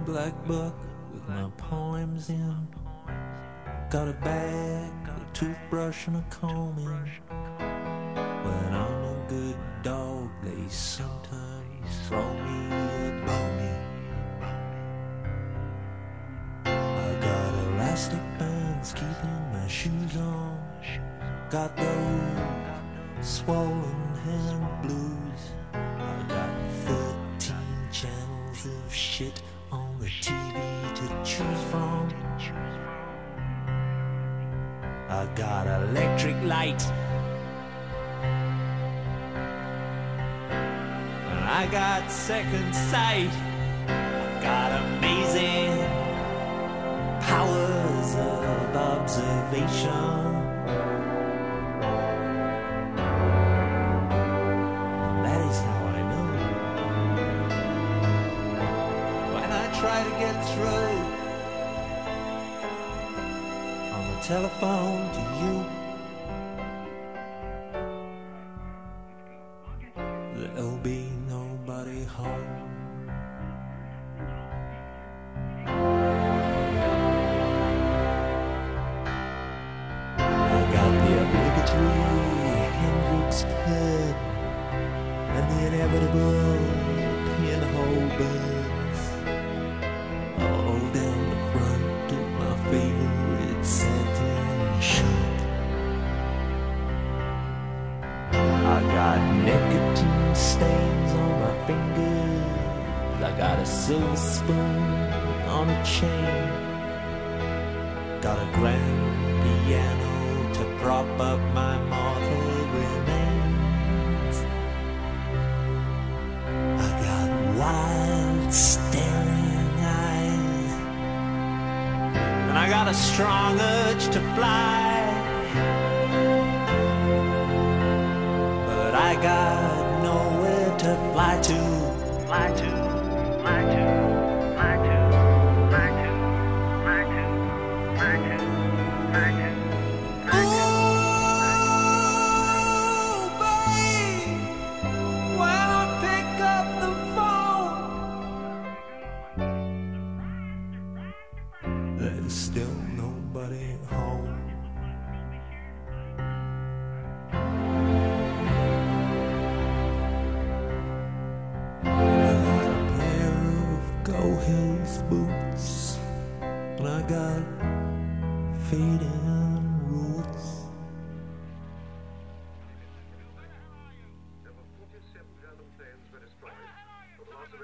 black book with my poems in. Got a bag, a toothbrush and a comb in. When I'm a good dog, they sometimes throw me a bone. I got elastic bands keeping my shoes on. Got those swollen hand blues. I got 13 channels of shit on the TV to choose from. I got electric light, and I got second sight. I got amazing powers of observation. That is how I know. When I try to get through on the telephone to you, there'll be nobody home. I got the obligatory Hendrix pen and the inevitable pinhole buds all down the front of my favorite satin shirt. I got nicotine stains on my fingers. I got a silver spoon on a chain. Got a grand piano to prop up my mortal remains. I got wild staring eyes, and I got a strong urge to fly. But I got nowhere to fly to. Fly to, fly to, fly to, fly to, fly to, fly to, fly to. Ooh, babe, when I pick up the phone, there's still nobody home. Go Hills boots, and I got fading